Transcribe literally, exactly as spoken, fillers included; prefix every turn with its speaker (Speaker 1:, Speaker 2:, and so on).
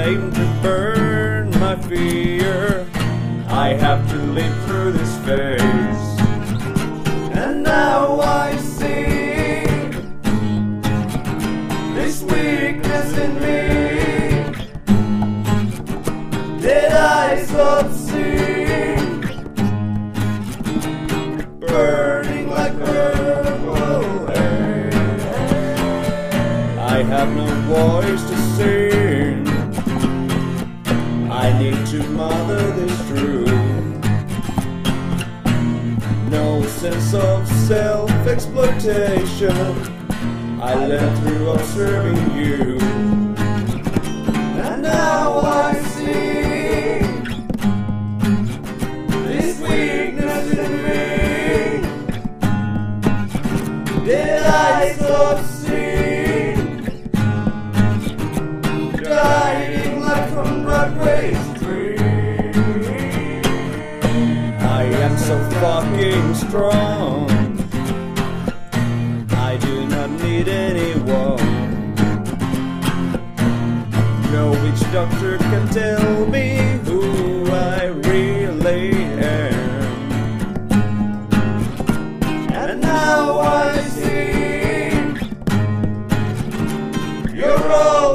Speaker 1: aim to burn my fear. I have to live through this phase, and now I see this weakness in me. Did I stop seeing, burning like purple hair? I have no voice to sing. I need to mother this truth. No sense of self-exploitation. I learned through observing you, and now I see this weakness in me. Did I stop seeing, guiding light from Broadway's tree? I am so fucking strong. I do not need anyone. No witch doctor can tell me who I really am. And now I see you're all